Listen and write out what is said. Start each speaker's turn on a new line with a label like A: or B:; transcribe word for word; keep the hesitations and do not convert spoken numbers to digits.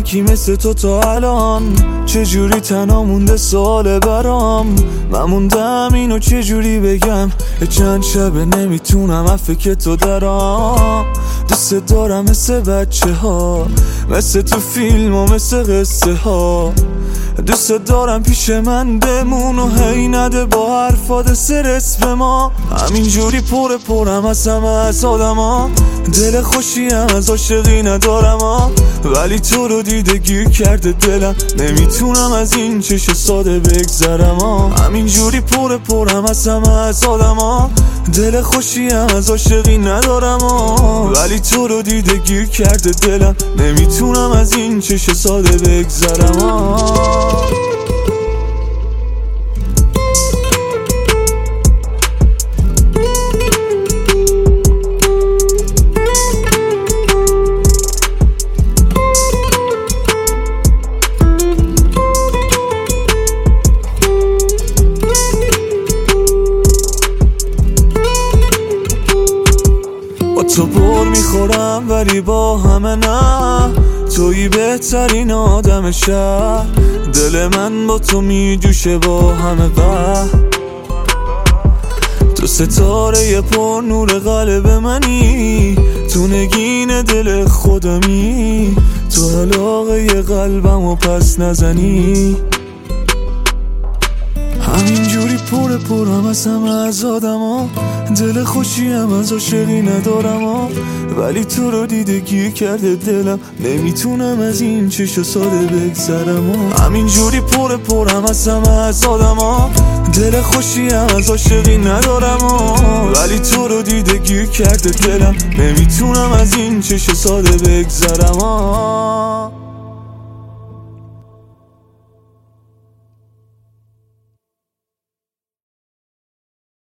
A: یکی مثل تو تا الان چجوری تنها مونده سوال برام. من موندم اینو چجوری بگم، چند شبه نمیتونم عفه که تو درام. دوست دارم مثل بچه ها، مثل تو فیلم و مثل قصه ها. دوست دارم پیش من بمون و هی نده با حرفات سرس به ما. همینجوری پر پرم از همه از آدم ها، دل خوشی هم از عاشقی ندارم ها. ولی تو رو دیده گیر کرده دلم، نمیتونم از این چش ساده بگذرم ها. همینجوری پر پرم از همه از آدم ها، دل خوشی هم از عاشقی ندارم ها. ولی تو رو دیده گیر کرده دلم، نمیتونم از این چش ساده بگذرم ها. تو پر میخورم ولی با همه نه، تویی بهترین آدم شهر. دل من با تو میجوشه با همه قهر. تو ستاره پر نور قلب منی، تو نگین دل خودمی. تو علاقه قلبم و پس نزنی. همینجوری پر پرم از همه از آدم ها، دل خوشی هم از عاشقی ندارم ها. ولی تو رو دیده گیر کرده دلم، نمیتونم از این چش ساده بگذرم ها. همینجوری پر پرم از همه از آدم ها، دل خوشی هم از عاشقی ندارم ها. ولی تو رو دیده گیر کرده دلم، نمیتونم از این چش ساده بگذرم ها.